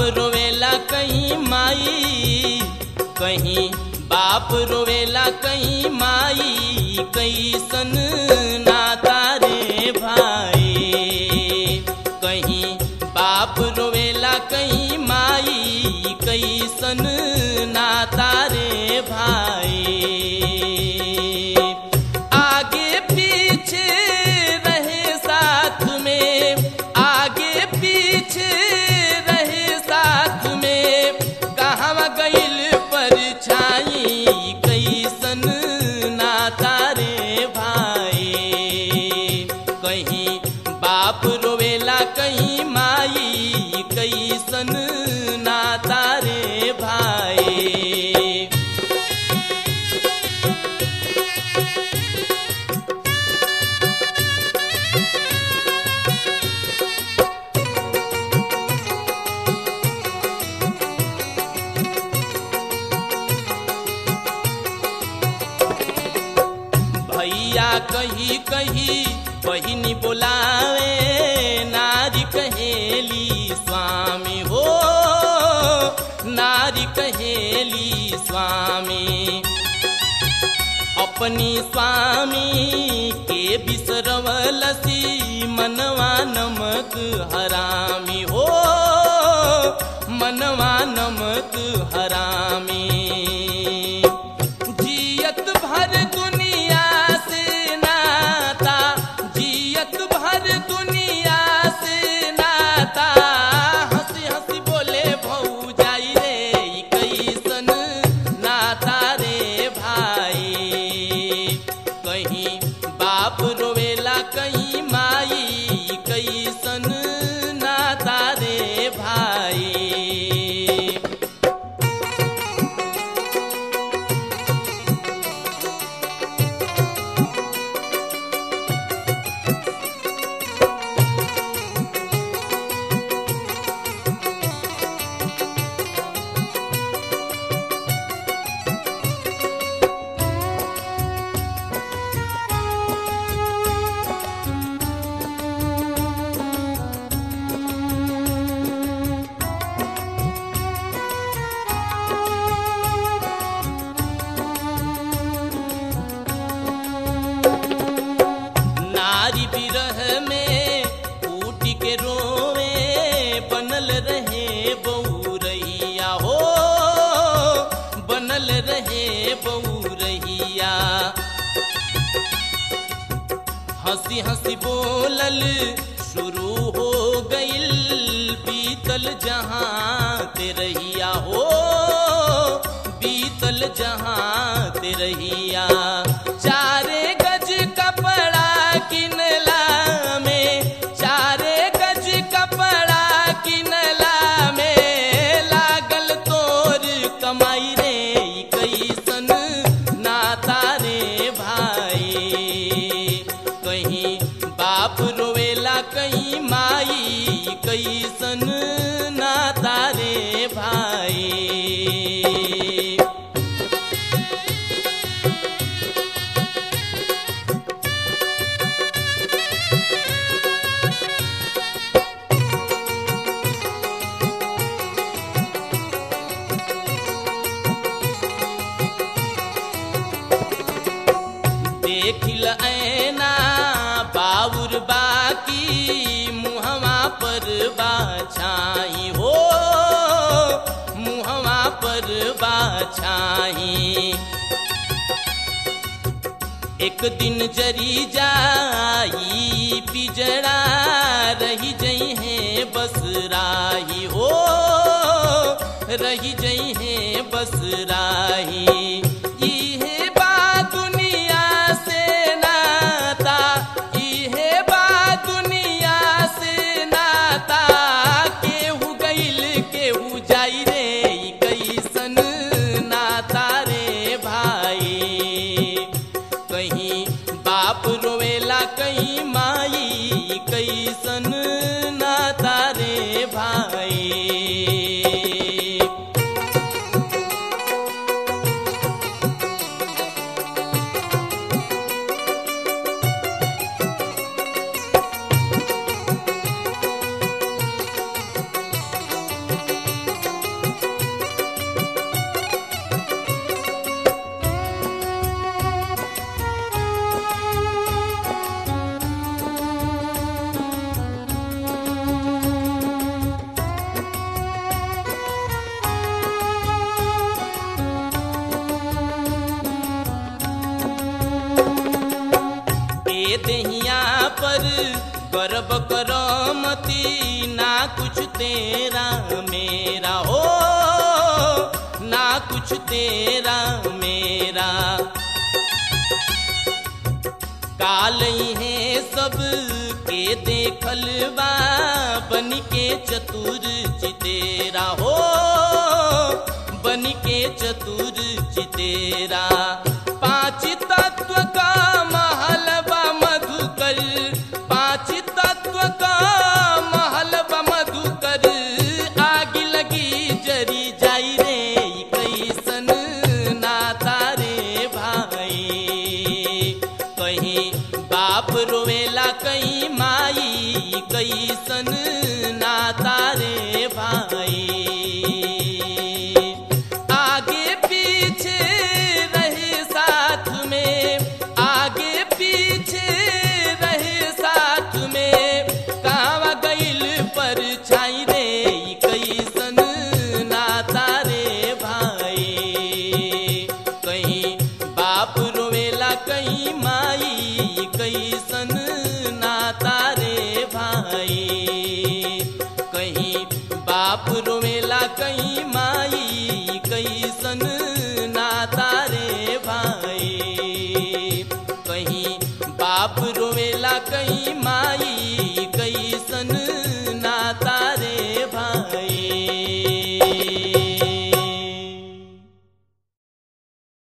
रोवेला कहीं माई, कहीं बाप रोवेला कहीं माई, कैसन नाता रे भाई। कहीं बाप रोवेला कहीं माई, कैसन नाता रे भाई। आगे पीछे रहे साथ में, आगे पीछे रहे साथ में, कहाँ गइल परछाई, कैसन नाता रे भाई। कहीं बाप रोवेला कहीं माई, कैसन नाता रे भाई। भैया कही कही बहिनी बोलावे, नारी कहेली स्वामी हो, नारी कहेली स्वामी। अपनी स्वामी के बिसरवलसी, मनवा नमक हरामी हो, मनवा नमक हरामी। जियत भर दुनिया से नाता, जियत भर दुनिया से नाता, हंसी हंसी बोले भौजाई रे, कैसन नाता रे भाई। कहीं बाप रोवेला कहीं माई, कैसन नाता रे भाई। नारी बिरह में फूट के रोवे, बनल रहे बहुरहिया हो, बनल रहे बहुरहिया। हंसी हंसी बोलल शुरू हो गइल, बीतल जहाँ तेरहिया हो, बीतल जहाँ तेरहिया। चारे गज कपड़ा किनला में, चारे गज कपड़ा किनला में, लागल तोर कमाई रे, कैसन नाता रे भाई। कहीं बाप रोवेला कहीं माई, कैसन नाता रे भाई। देखिल ऐना बाउर बाकी, मुहवा पर बाछाई हो, मुहवा पर बाछाई। एक दिन जरी जाई पिजड़ा, रही जई है बस राही हो, रही जई है बस राही। इहे बा दुनिया से नाता, इहे बा दुनिया से नाता, केहू गइल केहू जाई रे, कैसन नाता रे भाई। कहीं बाप रोवेला कहीं माई, कैसन नाता रे भाई। दहिया पर गर्व करमती ना कुछ तेरा मेरा हो, ना कुछ तेरा मेरा। कालई है सब के देखल बा बन के चतुर चितेरा हो, बन के चतुर चितेरा। पांच तत्व का महल बा मधुकर, पांच तत्व का महल बा मधुकर। आग लगी जरी जाई रे कैसन नाता रे भाई। कहीं बाप रोवेला कहीं माई, कैसन नाता रे भाई। आगे पीछे रहे साथ में, आगे पीछे रहे साथ में। कहवा गइल पर छाई रे कैसन नाता रे भाई। कहीं बाप रोवेला कहीं माई, कैसन नाता रे भाई। कहीं बाप रोवेला कहीं माई, कैसन नाता रे भाई। कहीं बाप रोवेला कहीं माई,